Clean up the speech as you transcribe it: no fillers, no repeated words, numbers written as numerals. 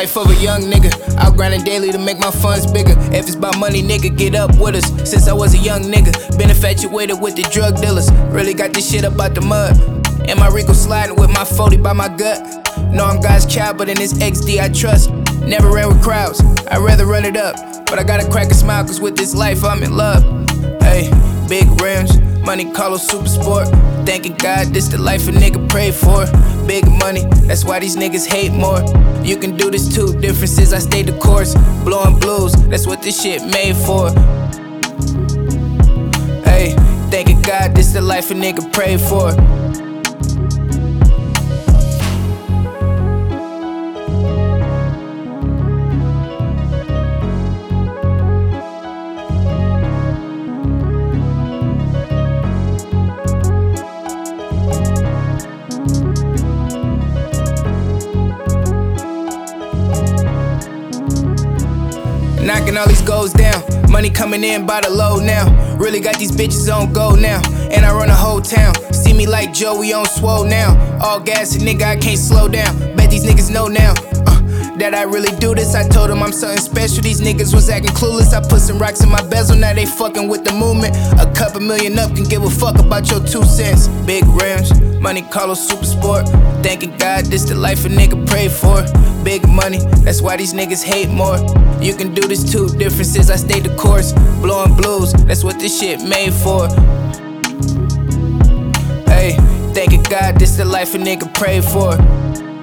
life of a young nigga. Out grinding daily to make my funds bigger. If it's about money, nigga, get up with us. Since I was a young nigga, been infatuated with the drug dealers. Really got this shit up out the mud. And my Rico sliding with my 40 by my gut. Know I'm God's child, but in this XD I trust. Never ran with crowds, I'd rather run it up. But I gotta crack a smile, cause with this life I'm in love. Hey, big rims, Monte Carlo super sport. Thanking God, this the life a nigga pray for. Big money, that's why these niggas hate more. You can do this too, differences, I stayed the course. Blowing blues, that's what this shit made for. Hey, thanking God, this the life a nigga pray for. Knocking all these goals down, money coming in by the load now. Really got these bitches on go now, and I run a whole town. See me like Joey on swole now. All gas and nigga, I can't slow down. Bet these niggas know now that I really do this. I told them I'm something special. These niggas was acting clueless. I put some rocks in my bezel, now they fucking with the movement. A couple million up, can give a fuck about your 2 cents. Big rims, Monte Carlo super sport. Thanking God, this the life a nigga pray for. Big money, that's why these niggas hate more. You can do this too, differences, I stayed the course. Blowing blues, that's what this shit made for. Hey, thanking God, this the life a nigga pray for.